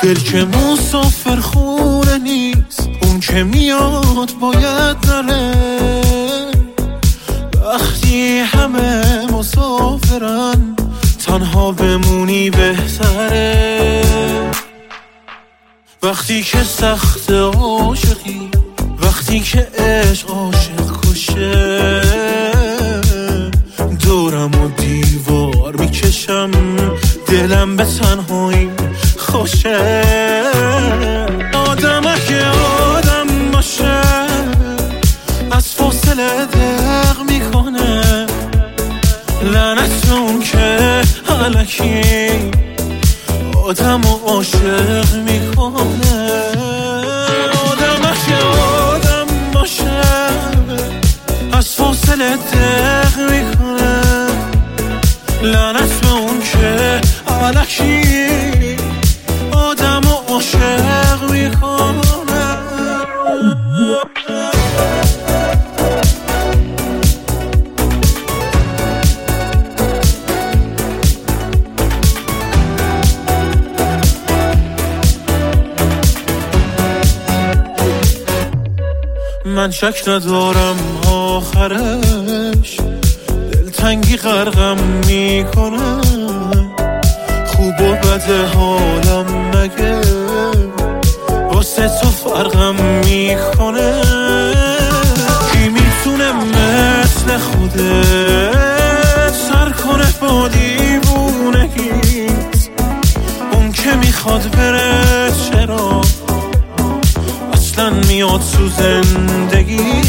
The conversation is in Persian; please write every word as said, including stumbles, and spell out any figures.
دل که مسافر خونه نیست، اون که میاد باید نره. وقتی همه مسافرن تنها بمونی بهتره. وقتی که سخت عاشقی، وقتی که عشق عاشق کشه، دورم و دیوار میکشم، دلم به تنهایی خوشه. آدم اگه آدم باشه از فاصله دق میکنه، لعنت اون که الکی آدم و عاشق میکنه. آدم اگه آدم باشه از فاصله دق میکنه، لعنت به اون که الکی آدم و عاشق میکنه. من شک ندارم آخرش دلتنگی غرقم میکنه. خوب و بد حالم مگه واسه تو فرقم میکنه. کی میتونه مثل خودت سر کنه با دیوونگیت؟ اون که میخواد بره چرا اصلا میاد تو زندگی؟